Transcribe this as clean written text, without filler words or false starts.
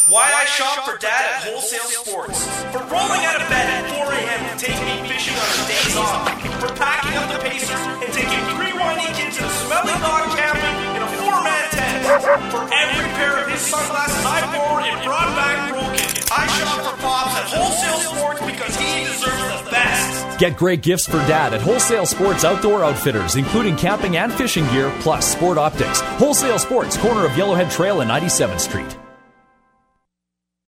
Why I shop for Dad at Wholesale Sports. For rolling out of bed at 4 a.m. and taking me fishing on his days off. For packing up the Pacers and taking 3 whiny kids to the smelly dog camping in a 4-man tent. For every pair of his sunglasses I wore in broadback broken. I shop for Pops at Wholesale Sports because he deserves the best. Get great gifts for Dad at Wholesale Sports Outdoor Outfitters, including camping and fishing gear, plus sport optics. Wholesale Sports, corner of Yellowhead Trail and 97th Street.